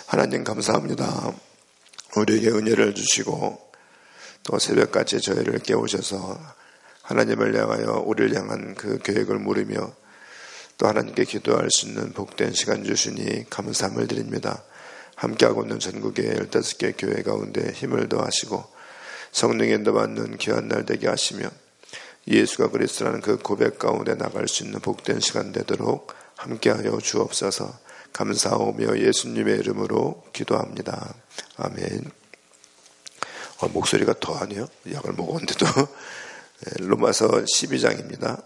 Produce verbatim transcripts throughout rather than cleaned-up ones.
하나님 감사합니다. 우리에게 은혜를 주시고 또 새벽까지 저희를 깨우셔서 하나님을 향하여 우리를 향한 그 계획을 물으며 또 하나님께 기도할 수 있는 복된 시간 주시니 감사함을 드립니다. 함께하고 있는 전국의 열다섯 개 교회 가운데 힘을 더하시고 성령의 인도 받는 귀한 날 되게 하시며 예수가 그리스도라는 그 고백 가운데 나갈 수 있는 복된 시간 되도록 함께하여 주옵소서. 감사하며 예수님의 이름으로 기도합니다. 아멘. 어, 목소리가 더하네요. 약을 먹었는데도. 로마서 십이 장입니다.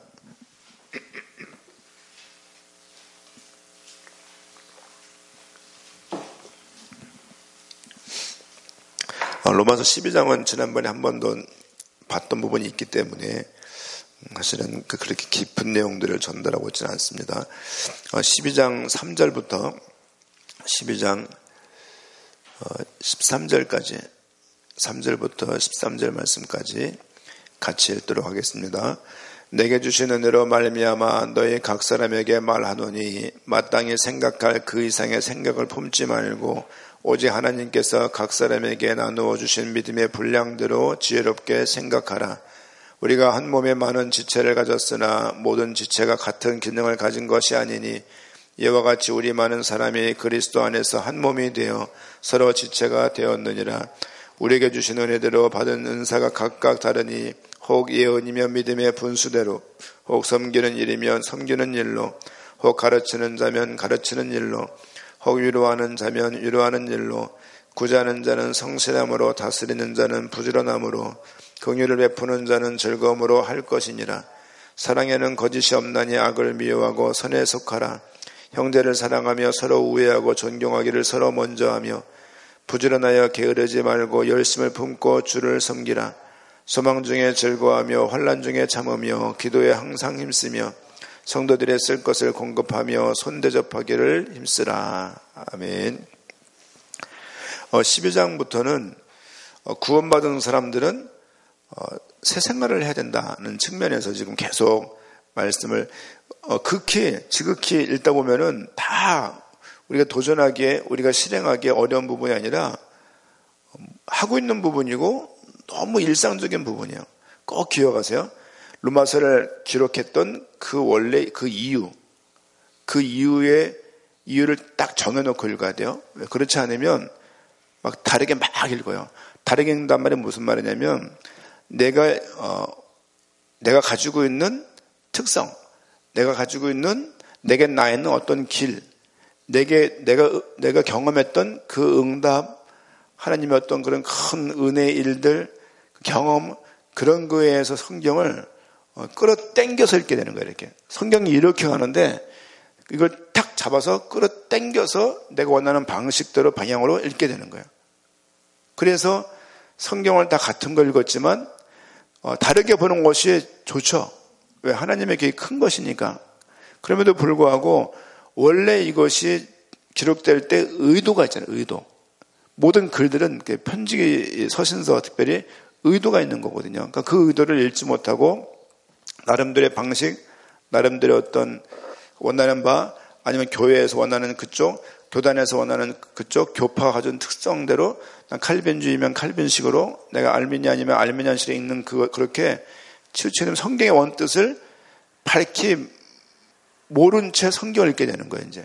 어, 로마서 십이 장은 지난번에 한 번 더 봤던 부분이 있기 때문에 사실은 그렇게 깊은 내용들을 전달하고 있지는 않습니다. 십이 장 삼 절부터 십이 장 십삼 절까지, 삼 절부터 십삼 절 말씀까지 같이 읽도록 하겠습니다. 내게 주신 은혜로 말미암아 너희 각 사람에게 말하노니 마땅히 생각할 그 이상의 생각을 품지 말고 오직 하나님께서 각 사람에게 나누어 주신 믿음의 분량대로 지혜롭게 생각하라. 우리가 한 몸에 많은 지체를 가졌으나 모든 지체가 같은 기능을 가진 것이 아니니 이와 같이 우리 많은 사람이 그리스도 안에서 한 몸이 되어 서로 지체가 되었느니라. 우리에게 주신 은혜대로 받은 은사가 각각 다르니 혹 예언이면 믿음의 분수대로, 혹 섬기는 일이면 섬기는 일로, 혹 가르치는 자면 가르치는 일로, 혹 위로하는 자면 위로하는 일로, 구제하는 자는 성실함으로, 다스리는 자는 부지런함으로, 긍휼을 베푸는 자는 즐거움으로 할 것이니라. 사랑에는 거짓이 없나니 악을 미워하고 선에 속하라. 형제를 사랑하며 서로 우애하고 존경하기를 서로 먼저 하며 부지런하여 게으르지 말고 열심을 품고 주를 섬기라. 소망 중에 즐거워하며 환난 중에 참으며 기도에 항상 힘쓰며 성도들의 쓸 것을 공급하며 손대접하기를 힘쓰라. 아멘. 어, 십이 장부터는 어, 구원받은 사람들은 어, 새 생활을 해야 된다는 측면에서 지금 계속 말씀을 어, 극히 지극히 읽다 보면은 다 우리가 도전하기에 우리가 실행하기에 어려운 부분이 아니라 하고 있는 부분이고 너무 일상적인 부분이에요. 꼭 기억하세요. 로마서를 기록했던 그 원래 그 이유, 그 이유의 이유를 딱 정해놓고 읽어야 돼요. 그렇지 않으면 막 다르게 막 읽어요. 다르게 읽는단 말이 무슨 말이냐면 내가 어, 내가 가지고 있는 특성, 내가 가지고 있는 내게 나 있는 어떤 길, 내게 내가 내가 경험했던 그 응답, 하나님의 어떤 그런 큰 은혜의 일들, 경험 그런 거에 의해서 성경을 어, 끌어당겨서 읽게 되는 거예요. 이렇게 성경이 이렇게 가는데 이걸 탁 잡아서 끌어당겨서 내가 원하는 방식대로 방향으로 읽게 되는 거예요. 그래서 성경을 다 같은 걸 읽었지만 어, 다르게 보는 것이 좋죠. 왜? 하나님의 계획이 큰 것이니까. 그럼에도 불구하고 원래 이것이 기록될 때 의도가 있잖아요. 의도. 모든 글들은 편지 서신서 특별히 의도가 있는 거거든요. 그러니까 그 의도를 읽지 못하고 나름대로의 방식, 나름대로의 어떤 원하는 바, 아니면 교회에서 원하는 그쪽, 교단에서 원하는 그쪽, 교파가 가진 특성대로 칼빈주의면 칼빈식으로, 내가 알미니안이면 알미니안식으로 읽는 그거 그렇게 치우치는 성경의 원뜻을 밝히 모른 채 성경을 읽게 되는 거예요. 이제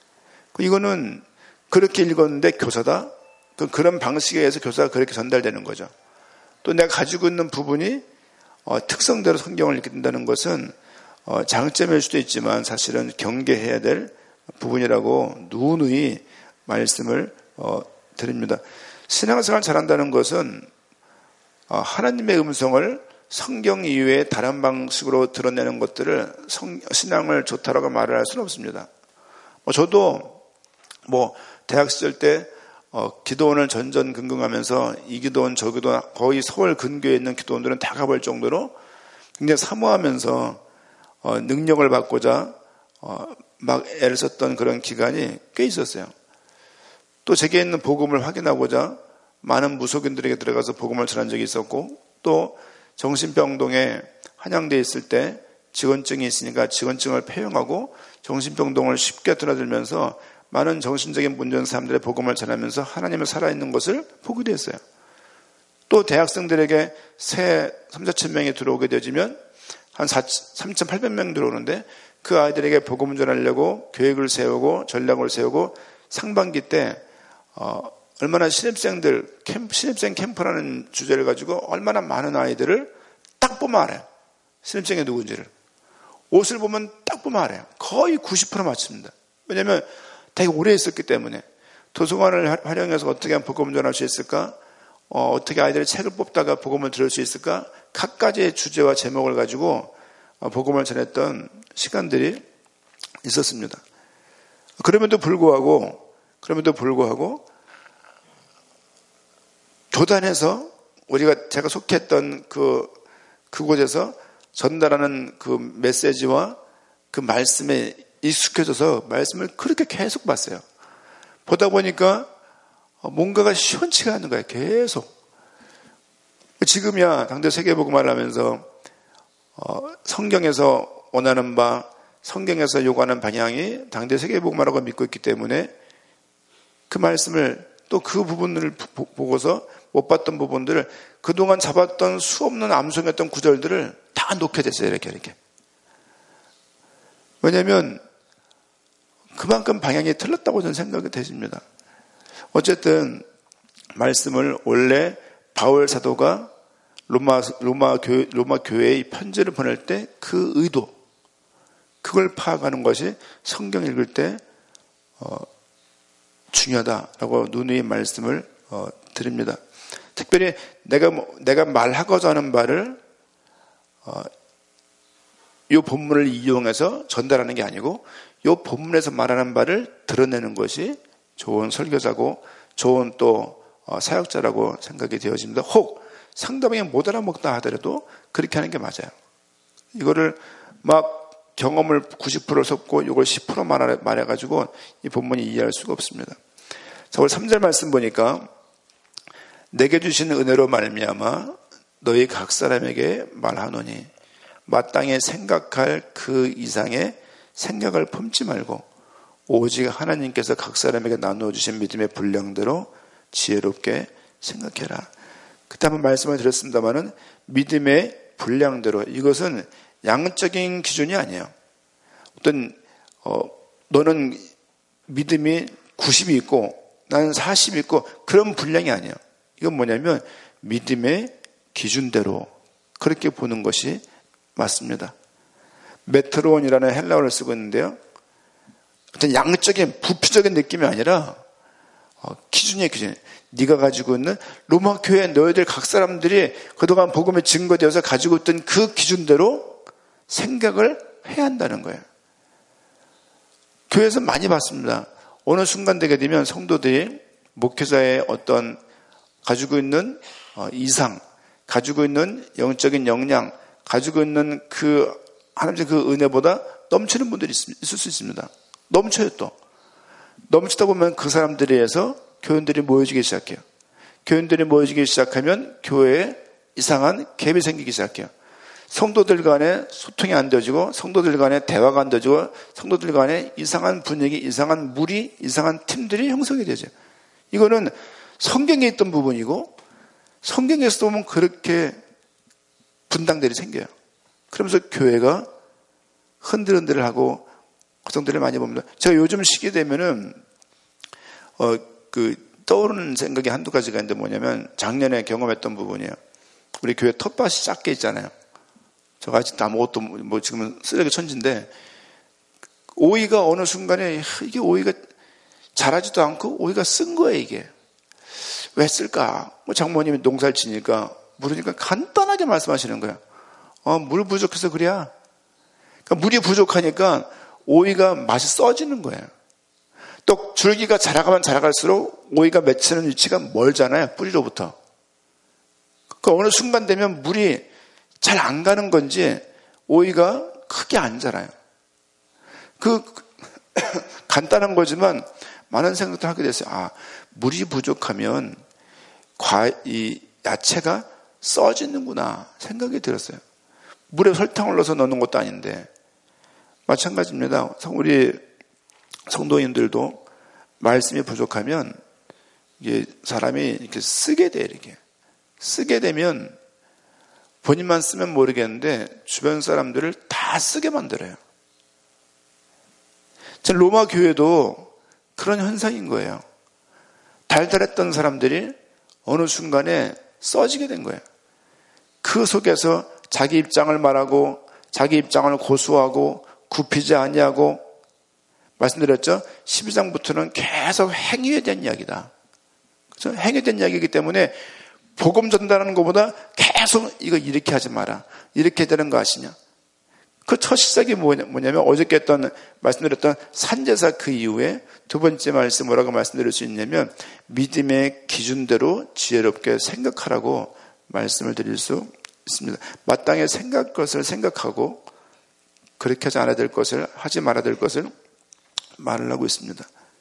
이거는 그렇게 읽었는데 교사다. 그런 방식에 의해서 교사가 그렇게 전달되는 거죠. 또 내가 가지고 있는 부분이 어, 특성대로 성경을 읽게 된다는 것은 어, 장점일 수도 있지만 사실은 경계해야 될 부분이라고 누누이 말씀을 어, 드립니다. 신앙생활 잘한다는 것은 어, 하나님의 음성을 성경 이외에 다른 방식으로 드러내는 것들을 성, 신앙을 좋다라고 말을 할 수는 없습니다. 어, 저도 뭐 대학 시절 때 어, 기도원을 전전긍긍하면서 이 기도원 저 기도원 거의 서울 근교에 있는 기도원들은 다 가볼 정도로 굉장히 사모하면서 어, 능력을 받고자 어, 막 애를 썼던 그런 기간이 꽤 있었어요. 또 제게 있는 복음을 확인하고자 많은 무속인들에게 들어가서 복음을 전한 적이 있었고, 또 정신병동에 한양대에 있을 때 직원증이 있으니까 직원증을 폐용하고 정신병동을 쉽게 드나들면서 많은 정신적인 문제 있는 사람들의 복음을 전하면서 하나님을 살아있는 것을 보게 됐어요. 또 대학생들에게 새 삼, 사천 명이 들어오게 되어지면 한 삼천팔백 명 들어오는데 그 아이들에게 복음을 전하려고 계획을 세우고 전략을 세우고 상반기 때 어, 얼마나 신입생들, 캠프, 신입생 캠프라는 주제를 가지고 얼마나 많은 아이들을 딱 보면 알아요. 신입생이 누군지를. 옷을 보면 딱 보면 알아요. 거의 구십 퍼센트 맞춥니다. 왜냐하면 되게 오래 있었기 때문에. 도서관을 활용해서 어떻게 하면 복음을 전할 수 있을까? 어, 어떻게 아이들이 책을 뽑다가 복음을 들을 수 있을까? 각가지의 주제와 제목을 가지고 어, 복음을 전했던 시간들이 있었습니다. 그럼에도 불구하고, 그럼에도 불구하고, 교단에서 우리가 제가 속했던 그, 그곳에서 전달하는 그 메시지와 그 말씀에 익숙해져서 말씀을 그렇게 계속 봤어요. 보다 보니까 뭔가가 시원치가 않은 거예요. 계속. 지금이야 당대 세계복음화를 하면서 어, 성경에서 원하는 바, 성경에서 요구하는 방향이 당대 세계복음화라고 믿고 있기 때문에 그 말씀을 또 그 부분을 보고서 못 봤던 부분들을 그동안 잡았던 수없는 암송했던 구절들을 다 놓게 됐어요. 이렇게 이렇게. 왜냐하면 그만큼 방향이 틀렸다고 저는 생각이 되십니다. 어쨌든 말씀을 원래 바울 사도가 로마 로마 교회 로마 교회에 편지를 보낼 때 그 의도, 그걸 파악하는 것이 성경 읽을 때 어, 중요하다라고 누누이 말씀을 어, 드립니다. 특별히 내가 내가 말하고자 하는 바를 어, 이 본문을 이용해서 전달하는 게 아니고 이 본문에서 말하는 바를 드러내는 것이 좋은 설교자고 좋은 또 어, 사역자라고 생각이 되어집니다. 혹 상대방이 못 알아먹다 하더라도 그렇게 하는 게 맞아요. 이거를 막 경험을 구십 퍼센트 섞고 이걸 십 퍼센트 말해, 말해가지고 이 본문이 이해할 수가 없습니다. 자, 오늘 삼 절 말씀 보니까 내게 주신 은혜로 말미암아 너희 각 사람에게 말하노니 마땅히 생각할 그 이상의 생각을 품지 말고 오직 하나님께서 각 사람에게 나누어 주신 믿음의 분량대로 지혜롭게 생각해라. 그때 한번 말씀을 드렸습니다마는 믿음의 분량대로, 이것은 양적인 기준이 아니에요. 어떤 어, 너는 믿음이 구십이 있고 나는 사십이 있고 그런 분량이 아니에요. 이건 뭐냐면 믿음의 기준대로 그렇게 보는 것이 맞습니다. 메트론이라는 헬라어를 쓰고 있는데요. 어떤 양적인 부피적인 느낌이 아니라 어, 기준이에요, 기준. 네가 가지고 있는 로마 교회 너희들 각 사람들이 그동안 복음에 증거되어서 가지고 있던 그 기준대로 생각을 해야 한다는 거예요. 교회에서 많이 봤습니다. 어느 순간 되게 되면 성도들이 목회자의 어떤 가지고 있는 이상, 가지고 있는 영적인 역량, 가지고 있는 그 하나님의 그 은혜보다 넘치는 분들이 있을 수 있습니다. 넘쳐요 또. 넘치다 보면 그 사람들에 의해서 교인들이 모여지기 시작해요. 교인들이 모여지기 시작하면 교회에 이상한 갭이 생기기 시작해요. 성도들 간에 소통이 안 되어지고 성도들 간에 대화가 안 되어지고 성도들 간에 이상한 분위기, 이상한 무리, 이상한 팀들이 형성이 되죠. 이거는 성경에 있던 부분이고 성경에서 보면 그렇게 분당들이 생겨요. 그러면서 교회가 흔들흔들하고 고통들을 많이 봅니다. 제가 요즘 시기 되면은 어, 그 떠오르는 생각이 한두 가지가 있는데 뭐냐면 작년에 경험했던 부분이에요. 우리 교회 텃밭이 작게 있잖아요. 저가 아직 아무것도 뭐 지금은 쓰레기 천지인데 오이가 어느 순간에 이게 오이가 자라지도 않고 오이가 쓴 거예요. 이게 왜 쓸까? 뭐 장모님이 농사를 지니까 물으니까 간단하게 말씀하시는 거예요. 어, 물 부족해서 그래야. 그러니까 물이 부족하니까 오이가 맛이 써지는 거예요. 또 줄기가 자라가면 자라갈수록 오이가 맺히는 위치가 멀잖아요. 뿌리로부터. 그 어느 순간 되면 물이 잘 안 가는 건지 오이가 크게 안 자라요. 그 간단한 거지만 많은 생각도 하게 됐어요. 아, 물이 부족하면 과, 이 야채가 써지는구나 생각이 들었어요. 물에 설탕을 넣어서 넣는 것도 아닌데 마찬가지입니다. 우리 성도인들도 말씀이 부족하면 이게 사람이 이렇게 쓰게 돼, 이렇게. 쓰게 되면 본인만 쓰면 모르겠는데 주변 사람들을 다 쓰게 만들어요. 로마 교회도 그런 현상인 거예요. 달달했던 사람들이 어느 순간에 써지게 된 거예요. 그 속에서 자기 입장을 말하고 자기 입장을 고수하고 굽히지 아니하고, 말씀드렸죠? 십이 장부터는 계속 행위에 대한 이야기다. 그렇죠? 행위에 대한 이야기이기 때문에 복음 전달하는 것보다 계속 이거 이렇게 하지 마라. 이렇게 되는 거 아시냐? 그 첫 시작이 뭐냐면 어저께 했던, 말씀드렸던 산제사 그 이후에 두 번째 말씀 뭐라고 말씀드릴 수 있냐면 믿음의 기준대로 지혜롭게 생각하라고 말씀을 드릴 수 있습니다. 마땅히 생각 것을 생각하고 그렇게 하지 않아야 될 것을 하지 말아야 될 것을 말을 하고 있습니다.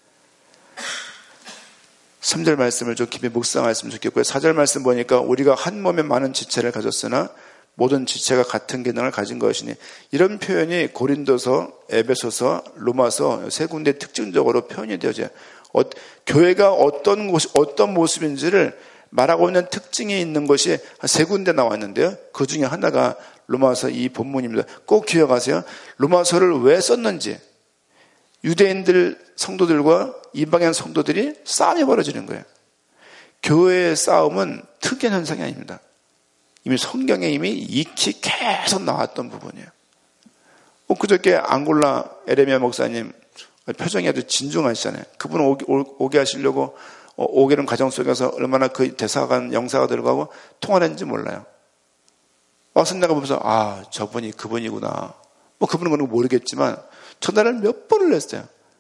삼 절 말씀을 좀 깊이 묵상하였으면 좋겠고요. 사 절 말씀 보니까 우리가 한 몸에 많은 지체를 가졌으나 모든 지체가 같은 기능을 가진 것이니, 이런 표현이 고린도서, 에베소서, 로마서 세 군데 특징적으로 표현이 되어져요. 어, 교회가 어떤 곳, 어떤 모습인지를 말하고 있는 특징이 있는 것이 한 세 군데 나왔는데요. 그 중에 하나가 로마서 이 본문입니다. 꼭 기억하세요. 로마서를 왜 썼는지. 유대인들 성도들과 이방인 성도들이 싸움이 벌어지는 거예요. 교회의 싸움은 특이한 현상이 아닙니다. 이미 성경에 이미 익히 계속 나왔던 부분이에요. 그저께 앙골라 에레미야 목사님 표정이 아주 진중하시잖아요. 그분 오게, 오게 하시려고 오게는 가정 속에서 얼마나 그 대사관 영사가 들어가고 통화를 했는지 몰라요. 와서 내가 보면서 아, 저분이 그분이구나. 뭐 그분은 그런 거 모르겠지만 전화를 몇 번을 했어요.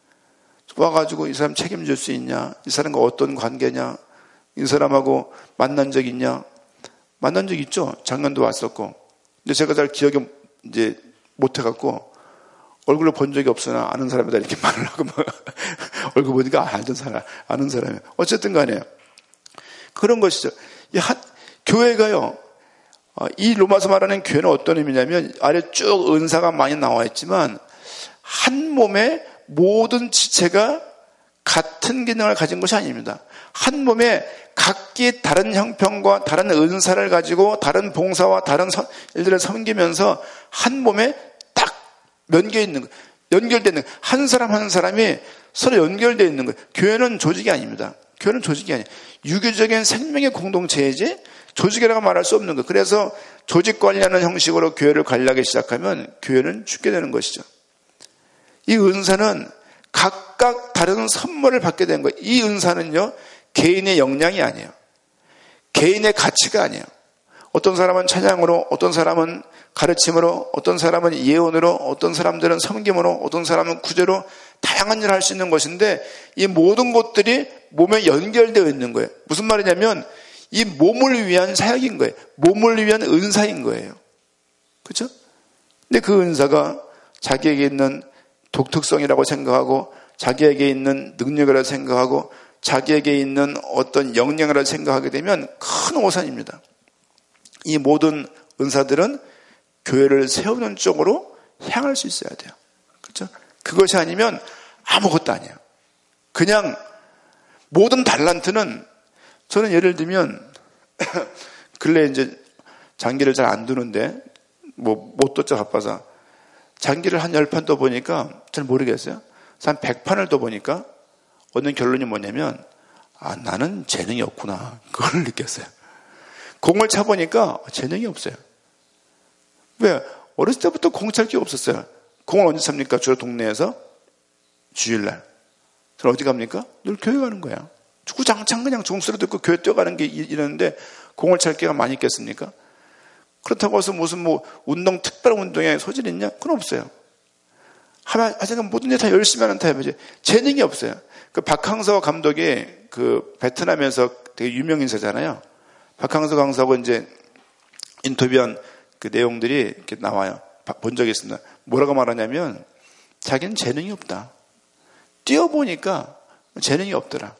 와가지고 이 사람 책임질 수 있냐? 이 사람과 어떤 관계냐? 이 사람하고 만난 적 있냐? 만난 적 있죠. 작년도 왔었고. 근데 제가 잘 기억이 이제 못해갖고 얼굴을 본 적이 없으나 아는 사람이다 이렇게 말을 하고 막 얼굴 보니까 아는 사람, 아는 사람이에요. 어쨌든 간에 그런 것이죠. 이 한, 교회가요. 이 로마서 말하는 교회는 어떤 의미냐면 아래 쭉 은사가 많이 나와 있지만 한 몸에 모든 지체가 같은 기능을 가진 것이 아닙니다. 한 몸에 각기 다른 형편과 다른 은사를 가지고 다른 봉사와 다른 일들을 섬기면서 한 몸에 딱 연결되어 있는 거예요. 연결되는 거예요. 한 사람 한 사람이 서로 연결되어 있는 거예요. 교회는 조직이 아닙니다. 교회는 조직이 아니에요. 유교적인 생명의 공동체이지 조직이라고 말할 수 없는 거예요. 그래서 조직 관리하는 형식으로 교회를 관리하기 시작하면 교회는 죽게 되는 것이죠. 이 은사는 각각 다른 선물을 받게 된 거예요. 이 은사는요, 개인의 역량이 아니에요. 개인의 가치가 아니에요. 어떤 사람은 찬양으로, 어떤 사람은 가르침으로, 어떤 사람은 예언으로, 어떤 사람들은 섬김으로, 어떤 사람은 구제로 다양한 일을 할 수 있는 것인데 이 모든 것들이 몸에 연결되어 있는 거예요. 무슨 말이냐면 이 몸을 위한 사역인 거예요. 몸을 위한 은사인 거예요. 그렇죠? 근데 그 은사가 자기에게 있는 독특성이라고 생각하고 자기에게 있는 능력이라고 생각하고 자기에게 있는 어떤 역량이라고 생각하게 되면 큰 오산입니다. 이 모든 은사들은 교회를 세우는 쪽으로 향할 수 있어야 돼요. 그렇죠? 그것이 아니면 아무것도 아니에요. 그냥 모든 달란트는 저는 예를 들면 근래 이제 장기를 잘 안 두는데 뭐 못 뒀죠 바빠서 장기를 한 열 판 떠보니까 잘 모르겠어요. 한 백 판을 떠보니까 얻는 결론이 뭐냐면 아 나는 재능이 없구나. 그걸 느꼈어요. 공을 차보니까 재능이 없어요. 왜? 어렸을 때부터 공 찰 게 없었어요. 공을 언제 찹니까? 주로 동네에서? 주일날. 저는 어디 갑니까? 늘 교회 가는 거야. 주구장창 그냥 종소리 듣고 교회 뛰어가는 게 이러는데 공을 찰 게가 많이 있겠습니까? 그렇다고 해서 무슨 뭐 운동, 특별한 운동에 소질이 있냐? 그건 없어요. 하면, 하여간 모든 일 다 열심히 하는 타입이지. 재능이 없어요. 그 박항서 감독이 그 베트남에서 되게 유명 인사잖아요. 박항서 강사하고 이제 인터뷰한 그 내용들이 이렇게 나와요. 본 적이 있습니다. 뭐라고 말하냐면 자기는 재능이 없다. 뛰어보니까 재능이 없더라.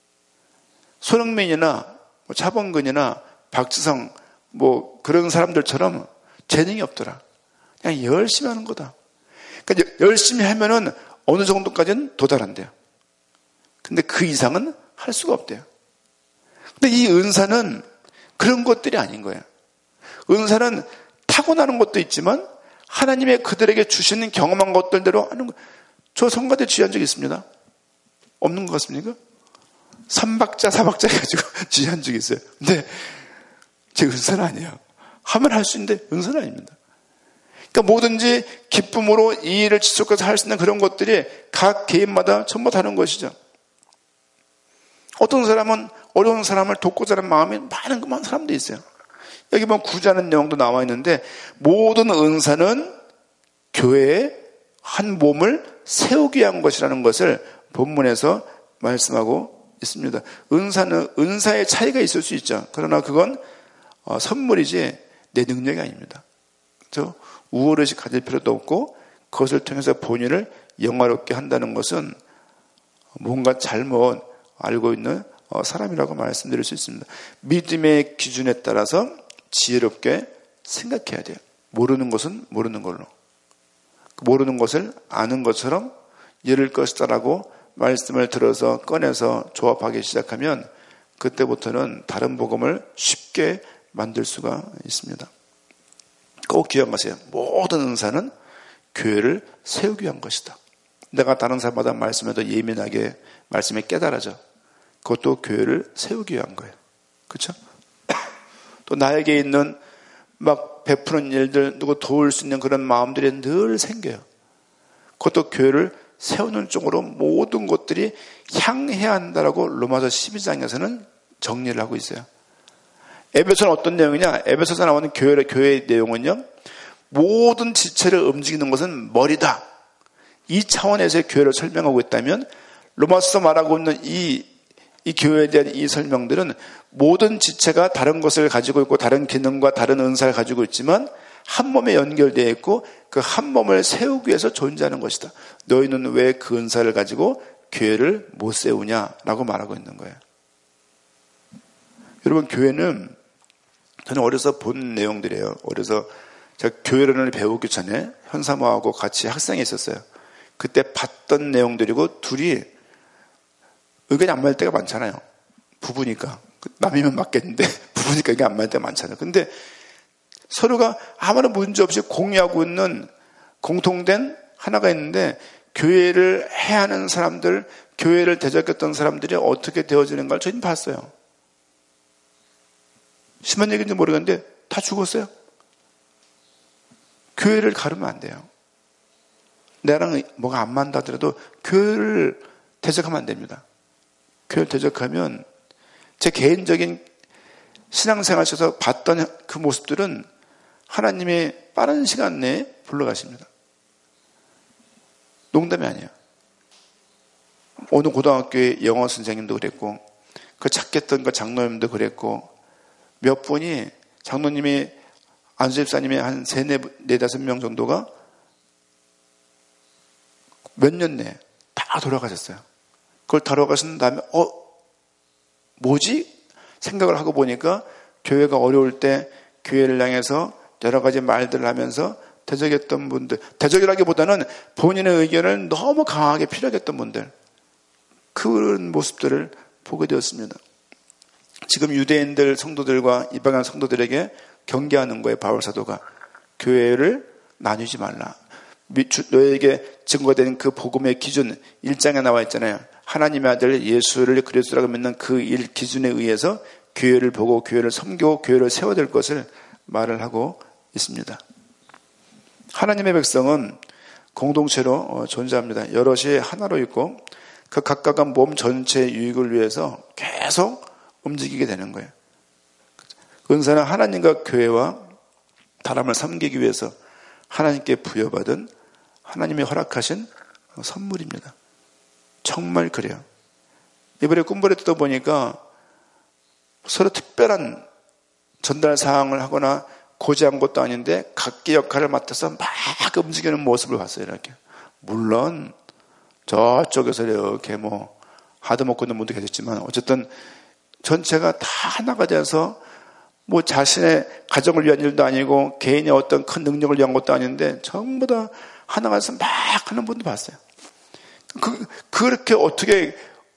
손흥민이나 뭐 차범근이나 박지성 뭐 그런 사람들처럼 재능이 없더라. 그냥 열심히 하는 거다. 그러니까 열심히 하면은 어느 정도까지는 도달한대요. 근데 그 이상은 할 수가 없대요. 근데 이 은사는 그런 것들이 아닌 거예요. 은사는 타고나는 것도 있지만 하나님의 그들에게 주시는 경험한 것들대로 하는 거예요. 저 성가대 지휘한 적 있습니다. 없는 것 같습니까? 삼박자, 사박자 해가지고 지휘한 적이 있어요. 근데 제 은사는 아니에요. 하면 할 수 있는데 은사는 아닙니다. 그러니까 뭐든지 기쁨으로 이 일을 지속해서 할 수 있는 그런 것들이 각 개인마다 전부 다른 것이죠. 어떤 사람은 어려운 사람을 돕고자 하는 마음이 많은 그만 사람도 있어요. 여기 보면 구제하는 내용도 나와 있는데 모든 은사는 교회의 한 몸을 세우기 위한 것이라는 것을 본문에서 말씀하고 있습니다. 은사는 은사의 차이가 있을 수 있죠. 그러나 그건 어, 선물이지 내 능력이 아닙니다. 그렇죠? 우월의식 가질 필요도 없고 그것을 통해서 본인을 영화롭게 한다는 것은 뭔가 잘못 알고 있는 사람이라고 말씀드릴 수 있습니다. 믿음의 기준에 따라서 지혜롭게 생각해야 돼요. 모르는 것은 모르는 걸로, 모르는 것을 아는 것처럼 이를 것이다라고 말씀을 들어서 꺼내서 조합하기 시작하면 그때부터는 다른 복음을 쉽게 만들 수가 있습니다. 꼭 기억하세요. 모든 은사는 교회를 세우기 위한 것이다. 내가 다른 사람마다 말씀에 더 예민하게 말씀에 깨달아져. 그것도 교회를 세우기 위한 거예요. 그렇죠? 또 나에게 있는 막 베푸는 일들, 누구 도울 수 있는 그런 마음들이 늘 생겨요. 그것도 교회를 세우는 쪽으로 모든 것들이 향해야 한다라고 로마서 십이 장에서는 정리를 하고 있어요. 에베소는 어떤 내용이냐? 에베소에서 나오는 교회, 교회의 내용은요, 모든 지체를 움직이는 것은 머리다. 이 차원에서의 교회를 설명하고 있다면, 로마서에서 말하고 있는 이, 이 교회에 대한 이 설명들은 모든 지체가 다른 것을 가지고 있고, 다른 기능과 다른 은사를 가지고 있지만, 한 몸에 연결되어 있고, 그 한 몸을 세우기 위해서 존재하는 것이다. 너희는 왜 그 은사를 가지고 교회를 못 세우냐라고 말하고 있는 거예요. 여러분, 교회는 저는 어려서 본 내용들이에요. 어려서 제가 교회론을 배우기 전에 현사모하고 같이 학생이 있었어요. 그때 봤던 내용들이고 둘이 의견이 안 맞을 때가 많잖아요. 부부니까. 남이면 맞겠는데 부부니까 이게 안 맞을 때가 많잖아요. 근데 서로가 아무런 문제 없이 공유하고 있는 공통된 하나가 있는데 교회를 해야 하는 사람들, 교회를 대적했던 사람들이 어떻게 되어지는가를 저희는 봤어요. 심한 얘기인지 모르겠는데 다 죽었어요. 교회를 가르면 안 돼요. 나랑 뭐가 안 맞다 하더라도 교회를 대적하면 안 됩니다. 교회를 대적하면 제 개인적인 신앙생활 속에서 봤던 그 모습들은 하나님이 빠른 시간 내에 불러가십니다. 농담이 아니에요. 어느 고등학교의 영어 선생님도 그랬고 그 찾겠던 그 장로님도 그랬고 몇 분이 장로님이 안수 집사님이 한 세, 네, 네다섯 명 정도가 몇 년 내에 다 돌아가셨어요. 그걸 돌아가신 다음에 어 뭐지? 생각을 하고 보니까 교회가 어려울 때 교회를 향해서 여러 가지 말들을 하면서 대적했던 분들, 대적이라기보다는 본인의 의견을 너무 강하게 필요했던 분들, 그런 모습들을 보게 되었습니다. 지금 유대인들 성도들과 이방인 성도들에게 경계하는 거예요. 바울 사도가. 교회를 나누지 말라. 너에게 증거된 그 복음의 기준 일 장에 나와 있잖아요. 하나님의 아들 예수를 그리스도라고 믿는 그 일 기준에 의해서 교회를 보고 교회를 섬기고 교회를 세워야 될 것을 말을 하고 있습니다. 하나님의 백성은 공동체로 존재합니다. 여럿이 하나로 있고 그 각각은 몸 전체의 유익을 위해서 계속 움직이게 되는 거예요. 은사는 하나님과 교회와 사람을 섬기기 위해서 하나님께 부여받은 하나님이 허락하신 선물입니다. 정말 그래요. 이번에 꿈벌이 듣다 보니까 서로 특별한 전달 사항을 하거나 고지한 것도 아닌데 각기 역할을 맡아서 막 움직이는 모습을 봤어요. 이렇게. 물론 저쪽에서 이렇게 뭐 하도 먹고 있는 분도 계셨지만 어쨌든 전체가 다 하나가 돼서 뭐 자신의 가정을 위한 일도 아니고 개인의 어떤 큰 능력을 위한 것도 아닌데 전부 다 하나가 돼서 막 하는 분도 봤어요. 그, 그렇게 어떻게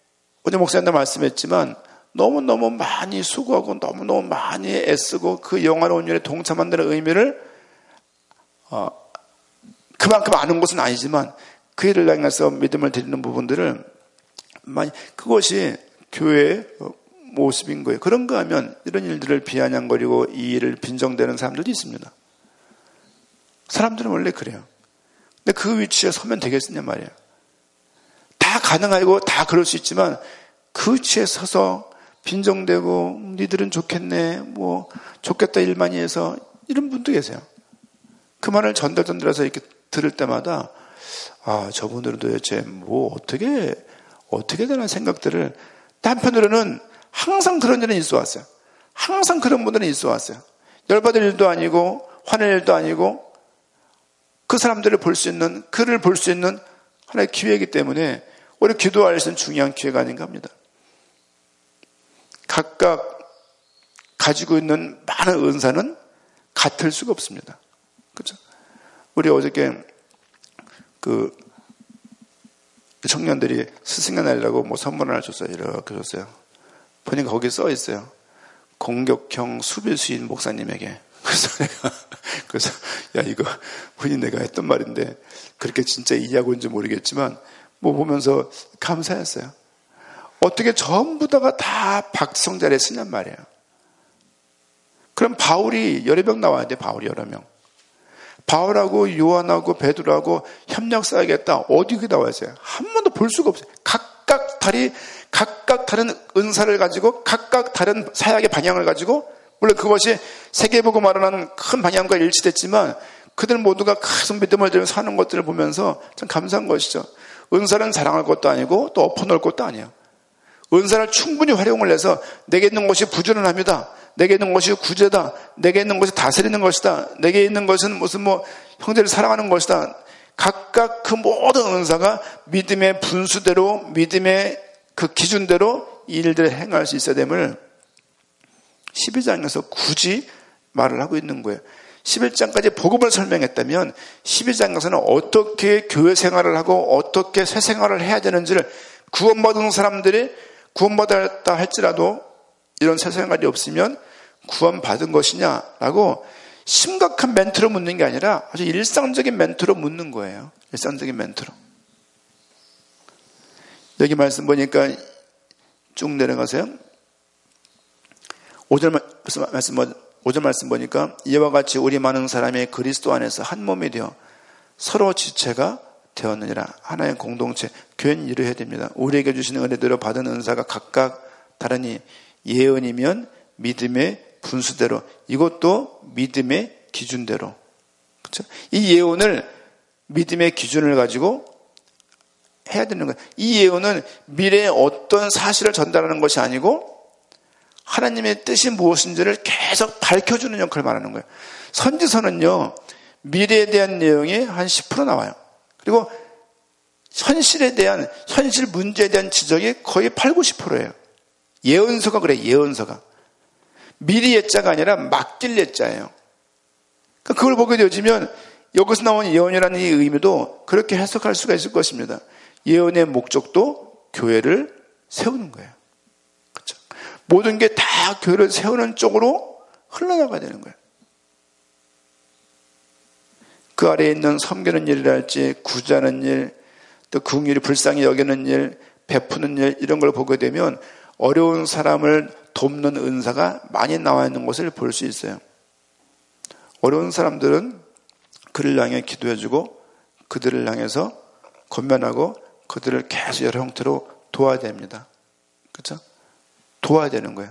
어제 목사님도 말씀했지만 너무너무 많이 수고하고 너무너무 많이 애쓰고 그 영화로운 일에 동참한다는 의미를 어, 그만큼 아는 것은 아니지만 그 일을 향해서 믿음을 드리는 부분들을 많이, 그것이 교회의 모습인 거예요. 그런가 하면 이런 일들을 비아냥거리고 이 일을 빈정대는 사람들도 있습니다. 사람들은 원래 그래요. 근데 그 위치에 서면 되겠느냐 말이에요. 다 가능하고 다 그럴 수 있지만 그 위치에 서서 빈정대고 니들은 좋겠네, 뭐 좋겠다 일만이 해서 이런 분도 계세요. 그 말을 전달전달해서 이렇게 들을 때마다 아, 저분들은 도대체 뭐 어떻게 어떻게 되는 생각들을, 한편으로는 항상 그런 일은 있어 왔어요. 항상 그런 분들은 있어 왔어요. 열받을 일도 아니고 화낼 일도 아니고 그 사람들을 볼 수 있는, 그를 볼 수 있는 하나의 기회이기 때문에 우리 기도할 수 있는 중요한 기회가 아닌가 합니다. 각각 가지고 있는 많은 은사는 같을 수가 없습니다. 그렇죠? 우리 어저께 그 청년들이 스승의 날이라고 뭐 선물 하나 줬어요. 이렇게 줬어요. 보니까 거기에 써 있어요. 공격형 수비수인 목사님에게. 그래서 내가, 그래서, 야, 이거, 흔히 내가 했던 말인데, 그렇게 진짜 이해하고 있는지 모르겠지만, 뭐 보면서 감사했어요. 어떻게 전부 다가 다 박성자리에 쓰냔 말이에요. 그럼 바울이 여러 명 나와야 돼, 바울이 여러 명. 바울하고 요한하고 베드로하고 협력 쌓아야겠다. 어디 그 나와 있어요? 한 번도 볼 수가 없어요. 각각 다리, 각각 다른 은사를 가지고, 각각 다른 사역의 방향을 가지고, 물론 그것이 세계복음화라는 큰 방향과 일치됐지만 그들 모두가 큰 믿음을 들여 사는 것들을 보면서 참 감사한 것이죠. 은사는 자랑할 것도 아니고 또 엎어놓을 것도 아니에요. 은사를 충분히 활용을 해서 내게 있는 것이 부지런합니다. 내게 있는 것이 구제다. 내게 있는 것이 다스리는 것이다. 내게 있는 것은 무슨 뭐 형제를 사랑하는 것이다. 각각 그 모든 은사가 믿음의 분수대로, 믿음의 그 기준대로 이 일들을 행할 수 있어야 됨을 십이 장에서 굳이 말을 하고 있는 거예요. 십일 장까지 복음을 설명했다면 십이 장에서는 어떻게 교회 생활을 하고 어떻게 새 생활을 해야 되는지를, 구원받은 사람들이 구원받았다 할지라도 이런 새 생활이 없으면 구원받은 것이냐라고 심각한 멘트로 묻는 게 아니라 아주 일상적인 멘트로 묻는 거예요. 일상적인 멘트로. 여기 말씀 보니까 쭉 내려가세요. 오 절 말씀, 오 절 말씀 보니까 이와 같이 우리 많은 사람이 그리스도 안에서 한 몸이 되어 서로 지체가 되었느니라. 하나의 공동체, 교회는 이루어야 됩니다. 우리에게 주시는 은혜대로 받은 은사가 각각 다르니 예언이면 믿음의 분수대로, 이것도 믿음의 기준대로. 그렇죠? 이 예언을 믿음의 기준을 가지고 해야 되는 거예요. 이 예언은 미래의 어떤 사실을 전달하는 것이 아니고 하나님의 뜻이 무엇인지를 계속 밝혀주는 역할을 말하는 거예요. 선지서는요, 미래에 대한 내용이 한 십 퍼센트 나와요. 그리고 현실에 대한, 현실 문제에 대한 지적이 거의 팔, 구십 퍼센트예요. 예언서가 그래, 예언서가. 미리 예자가 아니라 맡길 예자예요. 그걸 보게 되어지면 여기서 나온 예언이라는 이 의미도 그렇게 해석할 수가 있을 것입니다. 예언의 목적도 교회를 세우는 거예요. 그렇죠? 모든 게 다 교회를 세우는 쪽으로 흘러나가야 되는 거예요. 그 아래에 있는 섬기는 일이랄지, 구제하는 일, 또 긍휼히 불쌍히 여기는 일, 베푸는 일, 이런 걸 보게 되면 어려운 사람을 돕는 은사가 많이 나와 있는 것을 볼 수 있어요. 어려운 사람들은 그를 향해 기도해주고 그들을 향해서 권면하고 그들을 계속 여러 형태로 도와야 됩니다. 그렇죠? 도와야 되는 거예요.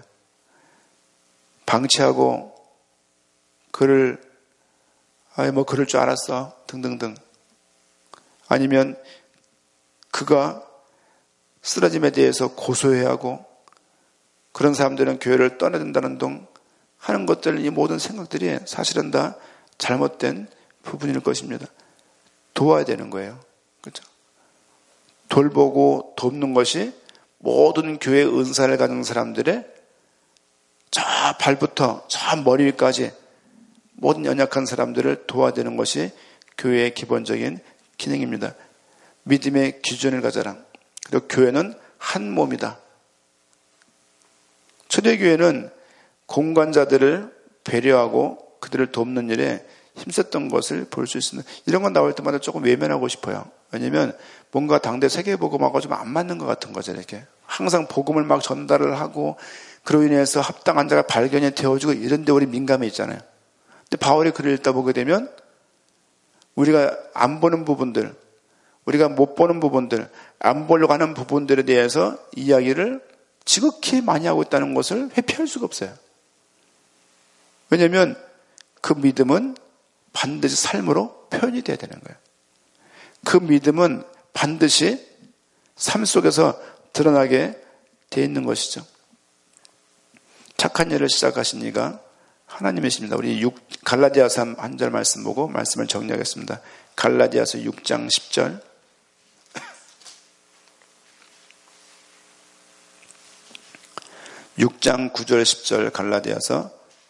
방치하고 그를 아이 뭐 그럴 줄 알았어 등등등, 아니면 그가 쓰러짐에 대해서 고소해야 하고 그런 사람들은 교회를 떠나야 된다는 등 하는 것들, 이 모든 생각들이 사실은 다 잘못된 부분일 것입니다. 도와야 되는 거예요. 그렇죠? 돌보고 돕는 것이 모든 교회의 은사를 가진 사람들의 저 발부터 저 머리까지 모든 연약한 사람들을 도와야 되는 것이 교회의 기본적인 기능입니다. 믿음의 기준을 가져라. 그리고 교회는 한 몸이다. 초대교회는 공관자들을 배려하고 그들을 돕는 일에 힘썼던 것을 볼 수 있습니다. 이런 건 나올 때마다 조금 외면하고 싶어요. 왜냐면 뭔가 당대 세계복음하고 좀 안 맞는 것 같은 거죠. 이렇게 항상 복음을 막 전달을 하고 그로 인해서 합당한 자가 발견이 되어지고 이런 데 우리 민감해 있잖아요. 근데 바울이 글을 읽다 보게 되면 우리가 안 보는 부분들, 우리가 못 보는 부분들, 안 보려고 하는 부분들에 대해서 이야기를 지극히 많이 하고 있다는 것을 회피할 수가 없어요. 왜냐하면 그 믿음은 반드시 삶으로 표현이 돼야 되는 거예요. 그 믿음은 반드시 삶 속에서 드러나게 돼 있는 것이죠. 착한 일을 시작하신 이가 하나님이십니다. 우리 육, 갈라디아서 한 절 말씀 보고 말씀을 정리하겠습니다. 갈라디아서 육 장 십 절. 육 장 구 절 십 절 갈라디아서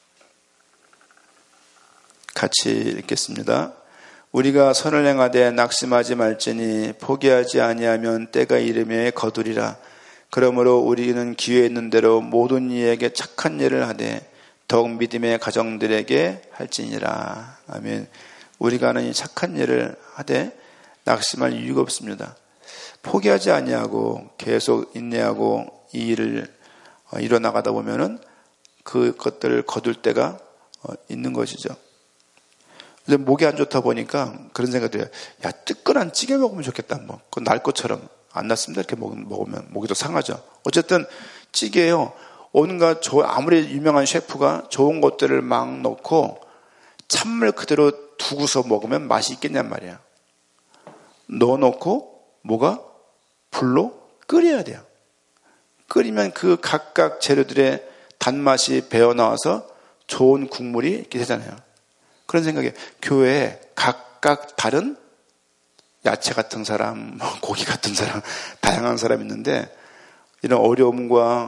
같이 읽겠습니다. 우리가 선을 행하되 낙심하지 말지니 포기하지 아니하면 때가 이르매 거두리라. 그러므로 우리는 기회 있는 대로 모든 이에게 착한 일을 하되 더욱 믿음의 가정들에게 할지니라. 아멘. 우리가 하는 이 착한 일을 하되 낙심할 이유가 없습니다. 포기하지 아니하고 계속 인내하고 이 일을 이뤄나가다 보면은 그것들을 거둘 때가 있는 것이죠. 이제 목이 안 좋다 보니까 그런 생각이 들어요. 야, 뜨끈한 찌개 먹으면 좋겠다. 뭐, 그건 날 것처럼 안 낫습니다. 이렇게 먹으면 목이 더 상하죠. 어쨌든 찌개요. 온갖 저 아무리 유명한 셰프가 좋은 것들을 막 넣고 찬물 그대로 두고서 먹으면 맛이 있겠냔 말이야. 넣어놓고 뭐가 불로 끓여야 돼요. 끓이면 그 각각 재료들의 단맛이 배어나와서 좋은 국물이 이렇게 되잖아요. 그런 생각에 교회에 각각 다른 야채 같은 사람, 고기 같은 사람, 다양한 사람이 있는데 이런 어려움과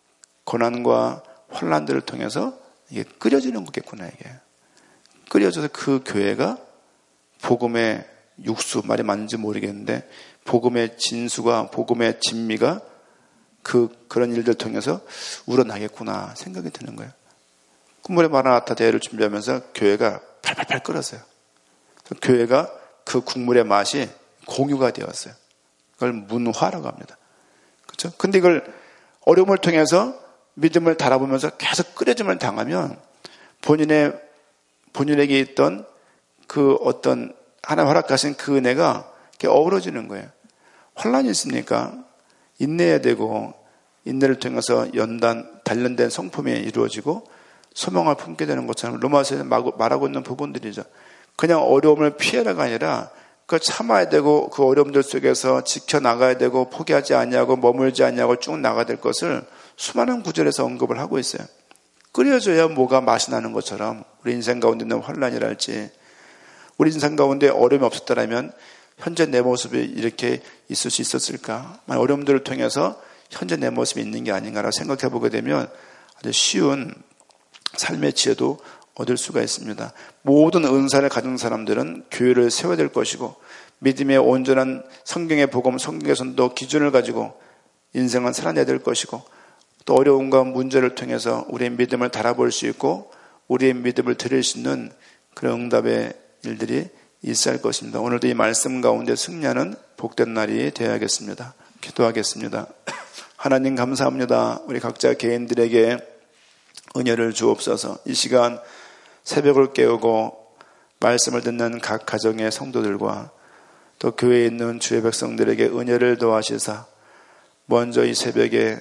고난과 환난들을 통해서 이게 끓여지는 거겠구나. 이게 끓여져서 그 교회가 복음의 육수, 말이 맞는지 모르겠는데 복음의 진수가, 복음의 진미가 그 그런 일들 통해서 우러나겠구나 생각이 드는 거예요. 군물의 마라나타 대회를 준비하면서 교회가 팔팔팔 끓었어요. 교회가 그 국물의 맛이 공유가 되었어요. 그걸 문화라고 합니다. 그렇죠? 근데 이걸 어려움을 통해서 믿음을 달아보면서 계속 끓여짐을 당하면 본인의 본인에게 있던 그 어떤 하나님 허락하신 그 은혜가 이렇게 어우러지는 거예요. 환난이 있으니까 인내해야 되고 인내를 통해서 연단 단련된 성품이 이루어지고 소망을 품게 되는 것처럼 로마서에서 말하고 있는 부분들이죠. 그냥 어려움을 피해라가 아니라 그걸 참아야 되고 그 어려움들 속에서 지켜나가야 되고 포기하지 아니하고 머물지 아니하고 쭉 나가야 될 것을 수많은 구절에서 언급을 하고 있어요. 끓여줘야 뭐가 맛이 나는 것처럼 우리 인생 가운데 있는 환난이랄지 우리 인생 가운데 어려움이 없었다면 현재 내 모습이 이렇게 있을 수 있었을까? 어려움들을 통해서 현재 내 모습이 있는 게 아닌가라고 생각해 보게 되면 아주 쉬운 삶의 지혜도 얻을 수가 있습니다. 모든 은사를 가진 사람들은 교회를 세워야 될 것이고 믿음의 온전한 성경의 복음, 성경의 선도 기준을 가지고 인생은 살아내야 될 것이고 또 어려움과 문제를 통해서 우리의 믿음을 달아볼 수 있고 우리의 믿음을 드릴 수 있는 그런 응답의 일들이 있어야 할 것입니다. 오늘도 이 말씀 가운데 승리하는 복된 날이 되어야겠습니다. 기도하겠습니다. 하나님 감사합니다. 우리 각자 개인들에게 은혜를 주옵소서. 이 시간 새벽을 깨우고 말씀을 듣는 각 가정의 성도들과 또 교회에 있는 주의 백성들에게 은혜를 더하시사 먼저 이 새벽에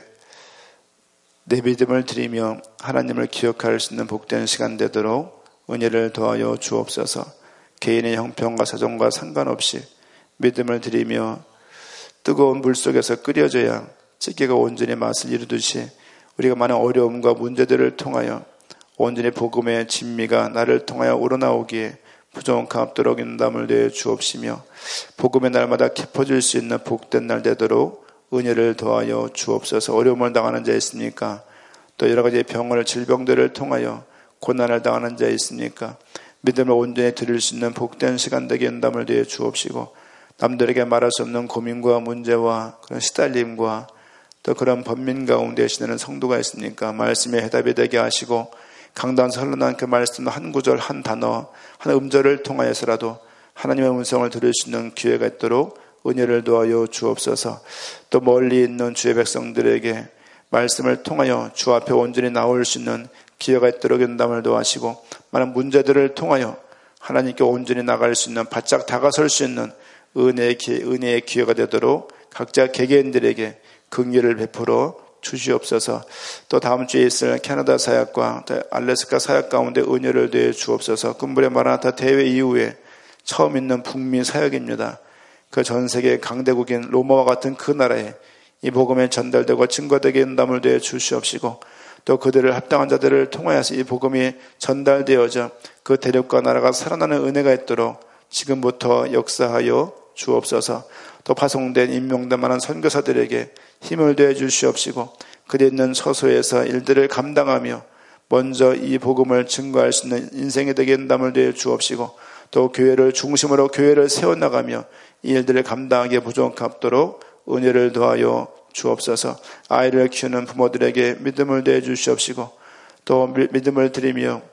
내 믿음을 드리며 하나님을 기억할 수 있는 복된 시간 되도록 은혜를 더하여 주옵소서. 개인의 형편과 사정과 상관없이 믿음을 드리며 뜨거운 물 속에서 끓여져야 찌개가 온전히 맛을 이루듯이 우리가 많은 어려움과 문제들을 통하여 온전히 복음의 진미가 나를 통하여 우러나오기에 부족함 없도록 인담을 내어 주옵시며 복음의 날마다 깊어질 수 있는 복된 날 되도록 은혜를 더하여 주옵소서. 어려움을 당하는 자 있습니까? 또 여러 가지 병을 질병들을 통하여 고난을 당하는 자 있습니까? 믿음을 온전히 드릴 수 있는 복된 시간 되게 인담을 내어 주옵시고 남들에게 말할 수 없는 고민과 문제와 그런 시달림과 또 그런 번민 가운데 지내는 성도가 있으니까 말씀에 해답이 되게 하시고 강단서 흘러난 그 말씀 한 구절 한 단어 한 음절을 통하여서라도 하나님의 음성을 들을 수 있는 기회가 있도록 은혜를 도하여 주옵소서. 또 멀리 있는 주의 백성들에게 말씀을 통하여 주 앞에 온전히 나올 수 있는 기회가 있도록 연담을 도하시고 많은 문제들을 통하여 하나님께 온전히 나갈 수 있는 바짝 다가설 수 있는 은혜의, 기회, 은혜의 기회가 되도록 각자 개개인들에게 긍휼을 베풀어 주시옵소서. 또 다음 주에 있을 캐나다 사역과 알래스카 사역 가운데 은혜를 더해 주옵소서. 금불의 마라나타 대회 이후에 처음 있는 북미 사역입니다. 그 전 세계 강대국인 로마와 같은 그 나라에 이 복음에 전달되고 증거되게 연담을 더해 주시옵시고 또 그들을 합당한 자들을 통하여서 이 복음이 전달되어져 그 대륙과 나라가 살아나는 은혜가 있도록 지금부터 역사하여 주옵소서. 또 파송된 임명된 많은 선교사들에게 힘을 더해 주시옵시고 그리 있는 처소에서 일들을 감당하며 먼저 이 복음을 증거할 수 있는 인생에 되게 연담을 더해 주옵시고 또 교회를 중심으로 교회를 세워나가며 이 일들을 감당하기에 부족하도록 은혜를 더하여 주옵소서. 아이를 키우는 부모들에게 믿음을 더해 주시옵시고 또 믿음을 드리며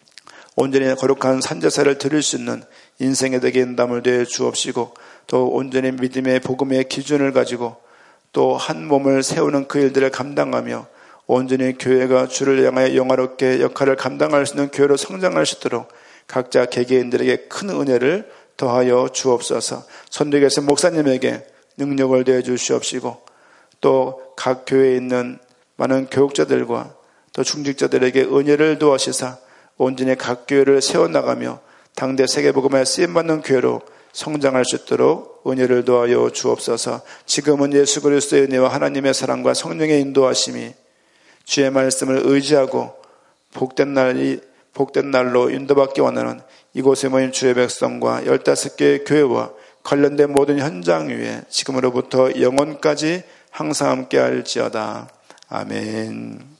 온전히 거룩한 산제사를 드릴 수 있는 인생에 되게 연담을 더해 주옵시고 또 온전히 믿음의 복음의 기준을 가지고 또 한 몸을 세우는 그 일들을 감당하며 온전히 교회가 주를 향하여 영화롭게 역할을 감당할 수 있는 교회로 성장할 수 있도록 각자 개개인들에게 큰 은혜를 더하여 주옵소서. 선교계에서 목사님에게 능력을 더해 주시옵시고 또 각 교회에 있는 많은 교육자들과 또 중직자들에게 은혜를 도하시사 온전히 각 교회를 세워나가며 당대 세계복음에 쓰임받는 교회로 성장할 수 있도록 은혜를 도하여 주옵소서. 지금은 예수 그리스도의 은혜와 하나님의 사랑과 성령의 인도하심이 주의 말씀을 의지하고 복된 날이 복된 날로 인도받기 원하는 이곳에 모인 주의 백성과 열다섯 개의 교회와 관련된 모든 현장 위에 지금으로부터 영원까지 항상 함께 할지어다. 아멘.